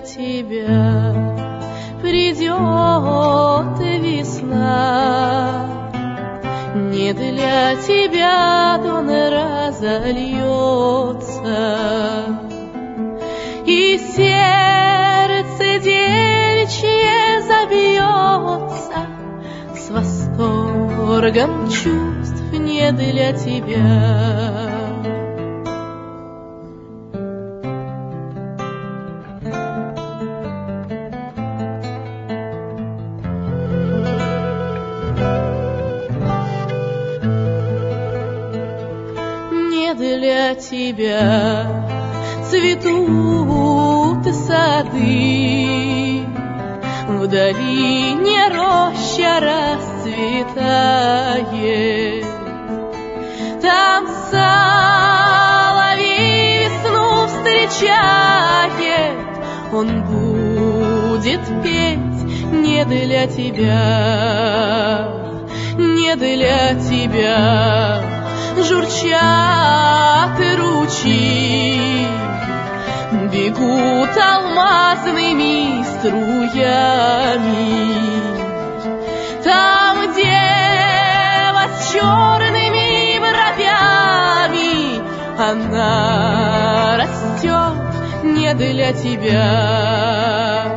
тебя придет весна, не для тебя дон разольется, и сердце девичье забьется с восторгом чувств не для тебя. Для тебя цветут сады, в долине роща расцветает, там соловей весну встречает, он будет петь не для тебя, не для тебя. Журчат ручьи, бегут алмазными струями. Там дева с черными бровями, она растет не для тебя.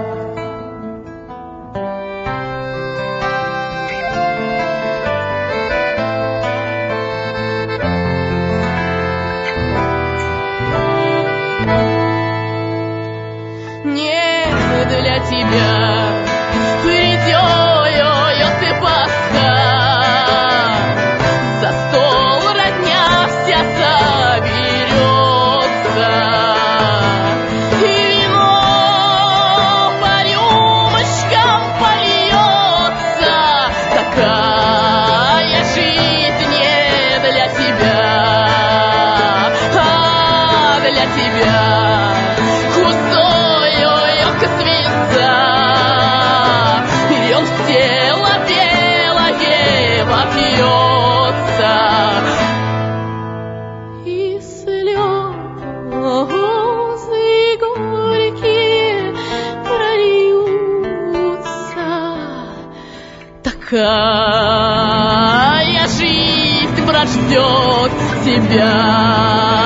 Для тебя придет и Пасха, за стол родня вся соберется, и вино по рюмочкам польется. Такая жизнь не для тебя, а для тебя. И он в тело белое вопьется, и слезы горькие прольются. Такая жизнь прождет тебя.